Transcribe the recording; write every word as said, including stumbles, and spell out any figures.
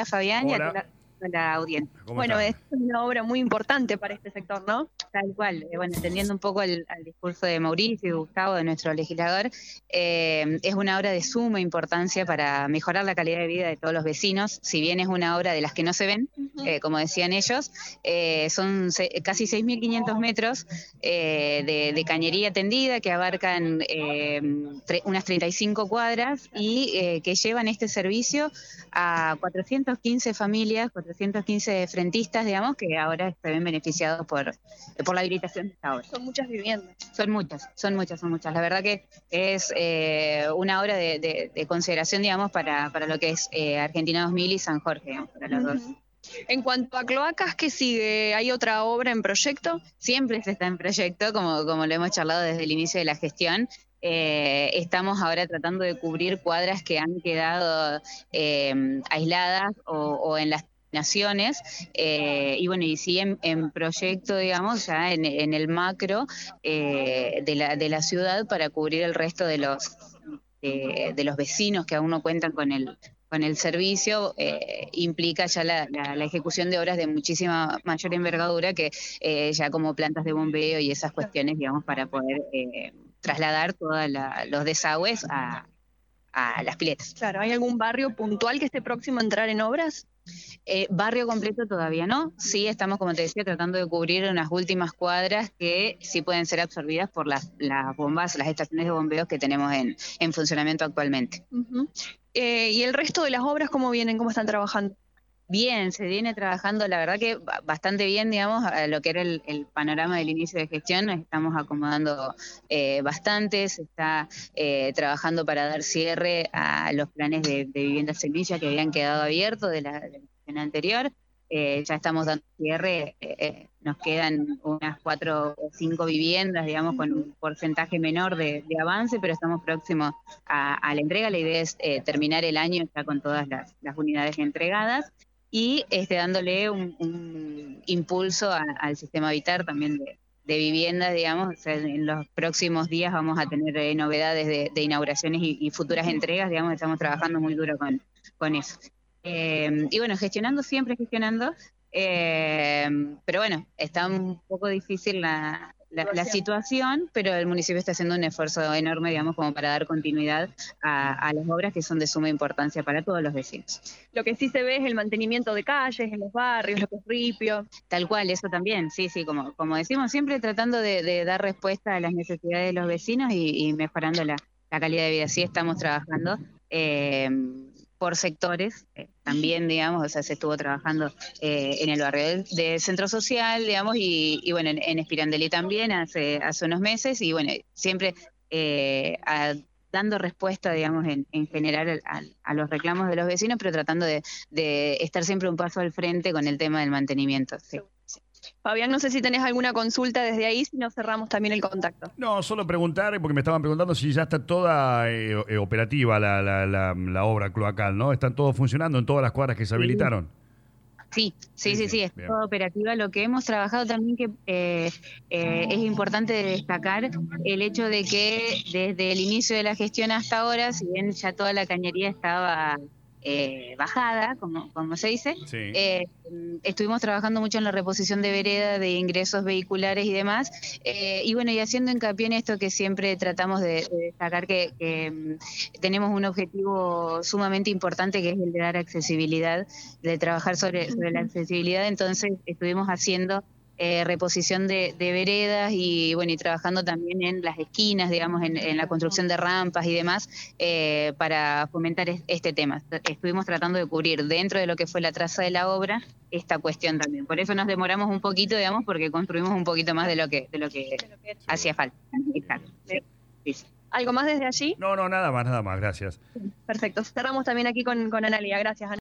Fabián, y a Hola. toda la, a la audiencia. Bueno, están? es una obra muy importante para este sector, ¿no? Tal cual, eh, bueno, entendiendo un poco el, al discurso de Mauricio y Gustavo, de nuestro legislador, eh, es una obra de suma importancia para mejorar la calidad de vida de todos los vecinos. Si bien es una obra de las que no se ven, Uh-huh. eh, como decían ellos, eh, son se, casi seis mil quinientos metros eh, de, de cañería tendida que abarcan eh, tre, unas treinta y cinco cuadras y eh, que llevan este servicio a cuatrocientas quince familias, cuatrocientos quince frentistas, digamos, que ahora se ven beneficiados por, por la habilitación de esta obra. Son muchas viviendas. Son muchas, son muchas, son muchas. La verdad que es eh, una obra de, de, de consideración, digamos, para, para lo que es eh, Argentina dos mil y San Jorge, digamos, para las Uh-huh. dos. En cuanto a cloacas, ¿qué sigue? ¿Hay otra obra en proyecto? Siempre se está en proyecto, como, como lo hemos charlado desde el inicio de la gestión. Eh, estamos ahora tratando de cubrir cuadras que han quedado eh, aisladas o, o en las naciones, eh, y bueno, y sí en, en proyecto, digamos, ya en, en el macro eh, de, la, de la ciudad para cubrir el resto de los, de, de los vecinos que aún no cuentan con el con el servicio, eh, implica ya la, la, la ejecución de obras de muchísima mayor envergadura que eh, ya como plantas de bombeo y esas cuestiones, digamos, para poder eh, trasladar todos los desagües a, a las piletas. Claro, ¿hay algún barrio puntual que esté próximo a entrar en obras? Eh, barrio completo todavía no, sí estamos, como te decía, tratando de cubrir unas últimas cuadras que sí pueden ser absorbidas por las, las bombas, las estaciones de bombeos que tenemos en, en funcionamiento actualmente. Uh-huh. Eh, ¿Y el resto de las obras cómo vienen, cómo están trabajando? Bien, se viene trabajando, la verdad que bastante bien, digamos, a lo que era el, el panorama del inicio de gestión. Nos estamos acomodando eh, bastante, se está eh, trabajando para dar cierre a los planes de, de vivienda semilla que habían quedado abiertos de la, de la gestión anterior. Eh, ya estamos dando cierre, eh, nos quedan unas cuatro o cinco viviendas, digamos, con un porcentaje menor de, de avance, pero estamos próximos a, a la entrega. La idea es eh, terminar el año ya con todas las, las unidades entregadas y este, dándole un, un impulso a, al sistema Habitar también de, de viviendas, digamos. O sea, en los próximos días vamos a tener eh, novedades de, de inauguraciones y, y futuras entregas, digamos, estamos trabajando muy duro con, con eso. Eh, y bueno, gestionando, siempre gestionando, eh, pero bueno, está un poco difícil la, la, la situación, pero el municipio está haciendo un esfuerzo enorme, digamos, como para dar continuidad a, a las obras que son de suma importancia para todos los vecinos. Lo que sí se ve es el mantenimiento de calles en los barrios, lo que es ripio. Tal cual, eso también, sí, sí, como, como decimos, siempre tratando de, de dar respuesta a las necesidades de los vecinos y, y mejorando la, la calidad de vida. Sí estamos trabajando eh, por sectores, eh, también, digamos, o sea, se estuvo trabajando eh, en el barrio del, del Centro Social, digamos, y, y bueno, en, en Espirandelli también hace, hace unos meses, y bueno, siempre eh, a, dando respuesta, digamos, en, en general a, a los reclamos de los vecinos, pero tratando de, de estar siempre un paso al frente con el tema del mantenimiento. Sí. Fabián, no sé si tenés alguna consulta desde ahí, si no cerramos también el contacto. No, solo preguntar, porque me estaban preguntando si ya está toda eh, eh, operativa la, la, la, la obra cloacal, ¿no? ¿Están todos funcionando en todas las cuadras que se habilitaron? Sí, sí, sí, sí, sí, es toda operativa. Lo que hemos trabajado también que eh, eh, es importante destacar el hecho de que desde el inicio de la gestión hasta ahora, si bien ya toda la cañería estaba eh, bajada, como, como se dice, sí. eh, estuvimos trabajando mucho en la reposición de vereda, de ingresos vehiculares y demás, eh, y bueno, y haciendo hincapié en esto que siempre tratamos de, de destacar que, que um, tenemos un objetivo sumamente importante, que es el de dar accesibilidad, de trabajar sobre, sobre la accesibilidad. Entonces estuvimos haciendo Eh, reposición de, de veredas y bueno, y trabajando también en las esquinas, digamos, en, en la construcción de rampas y demás, eh, para fomentar es, este tema. Estuvimos tratando de cubrir dentro de lo que fue la traza de la obra esta cuestión también. Por eso nos demoramos un poquito, digamos, porque construimos un poquito más de lo que, de lo que hacía falta. Exacto. Sí, sí. ¿Algo más desde allí? No, no, nada más, nada más, gracias. Perfecto. Cerramos también aquí con, con Analia. Gracias, Ana.